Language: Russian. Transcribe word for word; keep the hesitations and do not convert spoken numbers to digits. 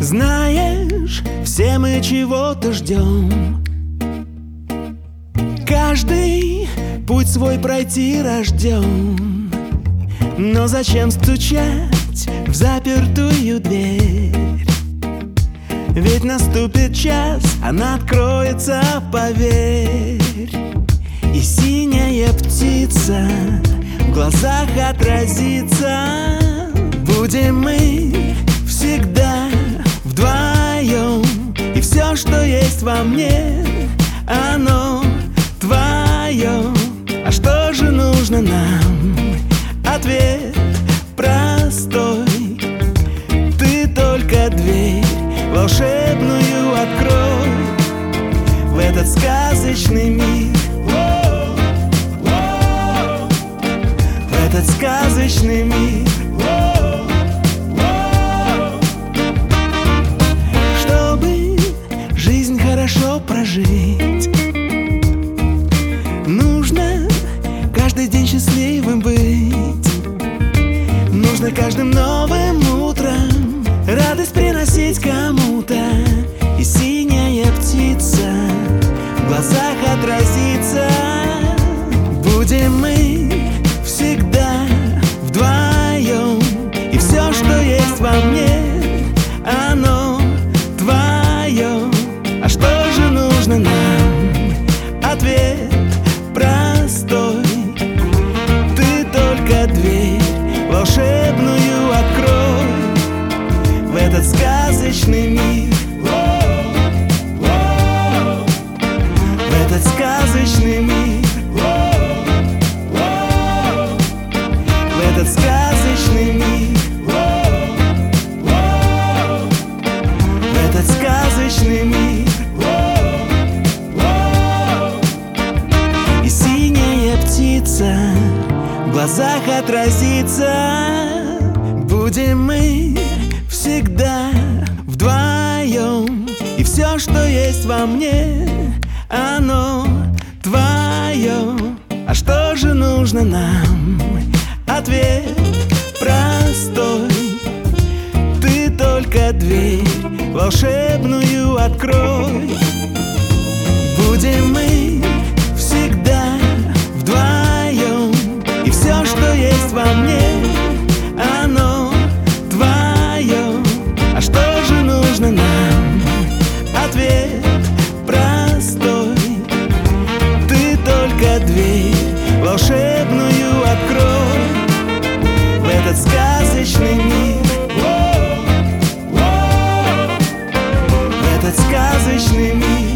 Знаешь, все мы чего-то ждем. Каждый путь свой пройти рожден. Но зачем стучать в запертую дверь? Ведь наступит час, она откроется, поверь. И синяя птица в глазах отразится. Будем мы всегда вдвоем. И все, что есть во мне, оно твое. А что же нужно нам? Ответ простой. Ты только дверь волшебную открой в этот сказочный мир, в этот сказочный мир. Чтобы жизнь хорошо прожить, нужно каждый день счастливым быть. Нужно каждым новым утром радость приносить кому-то. И синяя птица в глазах отразится. Будем мы всегда вдвоем. И все, что есть во мне, оно твое. А что же нужно нам? Ответ простой. Ты только дверь волшебную открой в этот сказочный мир, в этот сказочный мир, в этот сказочный мир, в этот сказочный мир. И синяя птица в глазах отразится. Будем мы всегда вдвоем. И все, что есть во мне, оно твое. А что же нужно нам? Ответ простой. Ты только дверь волшебную открой. Будем мы всегда вдвоем. И все, что есть во мне, оно твое. А что же нужно нам? Ответ простой. Ты только дверь волшебную открой в этот сказочный мир, в этот сказочный мир.